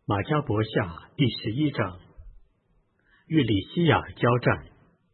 马加伯下第11章，与里西亚交战。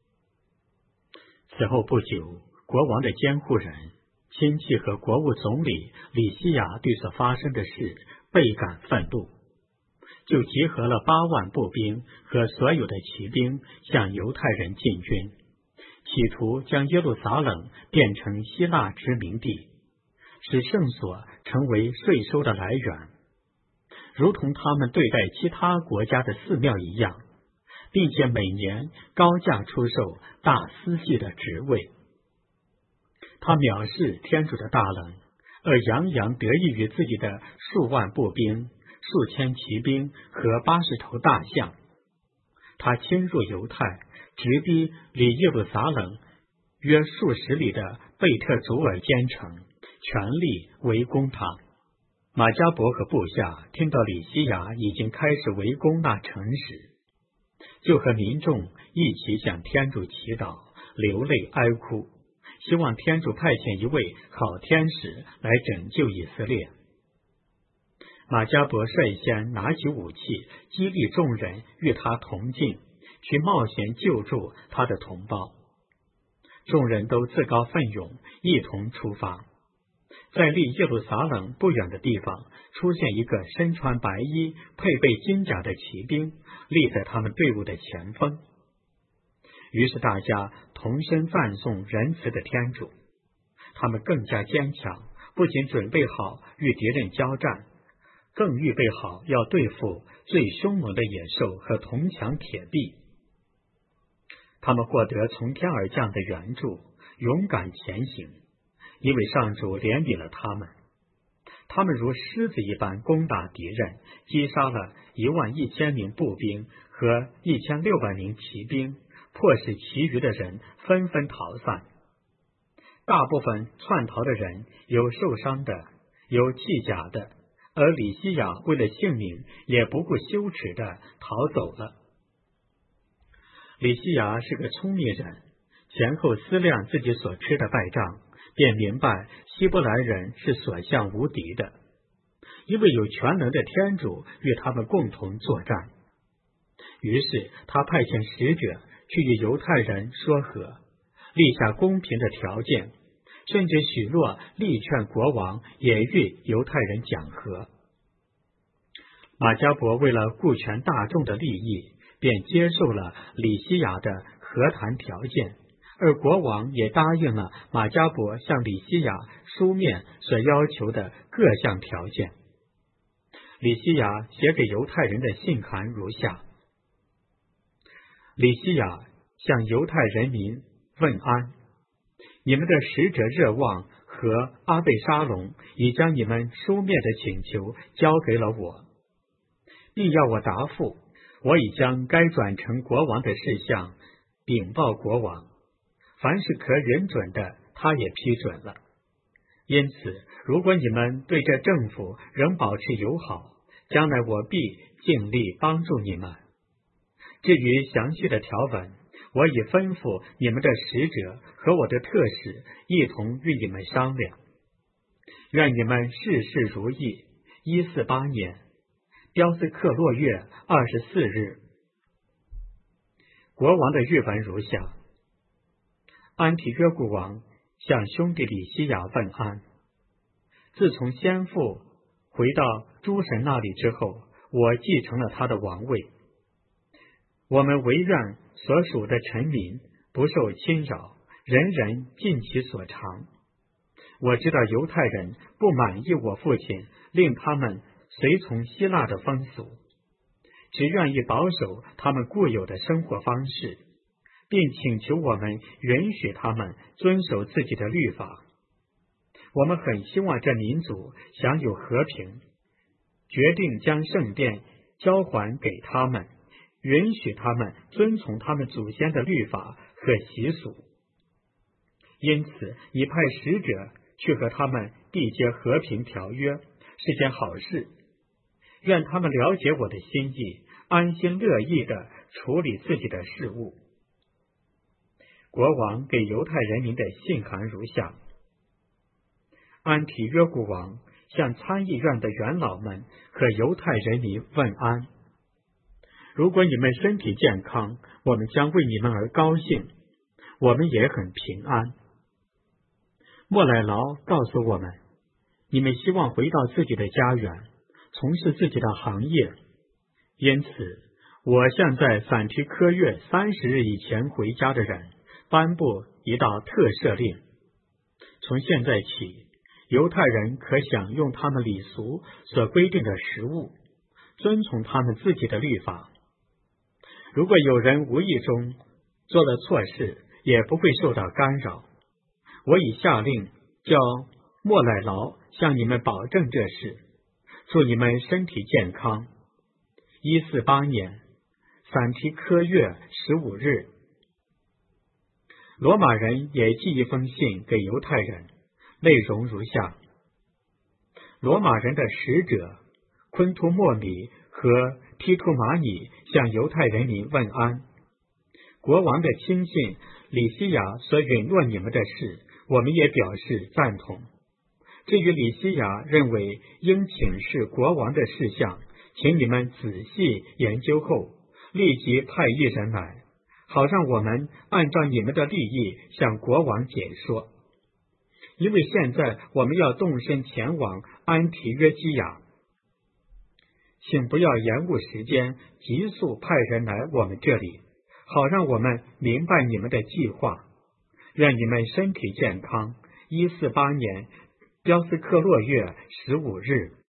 此后不久，国王的监护人、亲戚和国务总理里西亚对所发生的事倍感愤怒，就集合了8万步兵和所有的骑兵向犹太人进军，企图将耶路撒冷变成希腊殖民地，使圣所成为税收的来源，如同他们对待其他国家的寺庙一样，并且每年高价出售大司祭的职位。他藐视天主的大能，而洋洋得意于自己的数万步兵、数千骑兵和80头大象。他侵入犹太，直逼离耶路撒冷约数十里的贝特祖尔坚城，全力围攻他。马加伯和部下听到里西亚已经开始围攻那城时，就和民众一起向天主祈祷，流泪哀哭，希望天主派遣一位好天使来拯救以色列。马加伯率先拿起武器，激励众人与他同进，去冒险救助他的同胞。众人都自告奋勇，一同出发。在离耶路撒冷不远的地方，出现一个身穿白衣、配备金甲的骑兵，立在他们队伍的前锋。于是大家同声赞颂仁慈的天主，他们更加坚强，不仅准备好与敌人交战，更预备好要对付最凶猛的野兽和铜墙铁壁。他们获得从天而降的援助，勇敢前行，因为上主怜悯了他们。他们如狮子一般攻打敌人，击杀了11000名步兵和1600名骑兵，迫使其余的人纷纷逃散。大部分窜逃的人有受伤的，有弃甲的，而里西亚为了性命也不顾羞耻地逃走了。里西亚是个聪明人，前后思量自己所吃的败仗，便明白希伯来人是所向无敌的，因为有全能的天主与他们共同作战。于是他派遣使者去与犹太人说和，立下公平的条件，甚至许诺力劝国王也与犹太人讲和。马加伯为了顾全大众的利益，便接受了里西亚的和谈条件，而国王也答应了马加伯向里西亚书面所要求的各项条件。里西亚写给犹太人的信函如下：里西亚向犹太人民问安，你们的使者热望和阿贝沙龙已将你们书面的请求交给了我，并要我答复。我已将该转呈国王的事项禀报国王，凡是可允准的，他也批准了。因此，如果你们对这政府仍保持友好，将来我必尽力帮助你们。至于详细的条文，我已吩咐你们的使者和我的特使一同与你们商量。愿你们事事如意。148年雕斯克洛月24日。国王的谕文如下：安提约古王向兄弟里西亚问安。自从先父回到诸神那里之后，我继承了他的王位。我们惟愿所属的臣民不受侵扰，人人尽其所长。我知道犹太人不满意我父亲令他们随从希腊的风俗，只愿意保守他们固有的生活方式，并请求我们允许他们遵守自己的律法。我们很希望这民族享有和平，决定将圣殿交还给他们，允许他们遵从他们祖先的律法和习俗。因此，你派使者去和他们缔结和平条约，是件好事。愿他们了解我的心意，安心乐意地处理自己的事务。国王给犹太人民的信函如下：安提约古王向参议院的元老们和犹太人民问安。如果你们身体健康，我们将为你们而高兴，我们也很平安。莫乃劳告诉我们，你们希望回到自己的家园，从事自己的行业，因此我向在反提科月30日以前回家的人颁布一道特赦令，从现在起，犹太人可享用他们礼俗所规定的食物，遵从他们自己的律法。如果有人无意中做了错事，也不会受到干扰。我已下令叫莫乃劳向你们保证这事，祝你们身体健康。148年反提科月15日，罗马人也寄一封信给犹太人，内容如下：罗马人的使者昆图莫米和提图马尼向犹太人民问安。国王的亲信里西亚所允诺你们的事，我们也表示赞同。至于里西亚认为应请示国王的事项，请你们仔细研究后，立即派一人来，好让我们按照你们的利益向国王解说。因为现在我们要动身前往安提约基亚，请不要延误时间，急速派人来我们这里，好让我们明白你们的计划。愿你们身体健康。148年雕斯克洛月15日。